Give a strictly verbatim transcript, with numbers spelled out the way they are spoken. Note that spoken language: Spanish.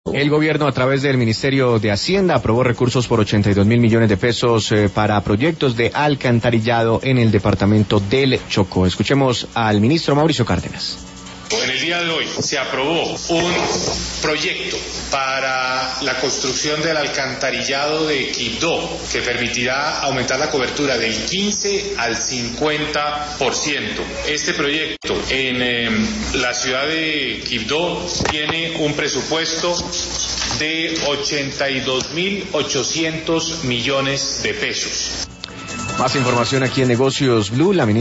El gobierno, a través del Ministerio de Hacienda, aprobó recursos por ochenta y dos mil millones de pesos eh, para proyectos de alcantarillado en el departamento del Chocó. Escuchemos al ministro Mauricio Cárdenas. En el día de hoy se aprobó un proyecto para la construcción del alcantarillado de Quibdó, que permitirá aumentar la cobertura del quince al cincuenta por ciento. Este proyecto en eh, la ciudad de Quibdó tiene un presupuesto de ochenta y dos mil ochocientos millones de pesos. Más información aquí en Negocios Blue. La ministra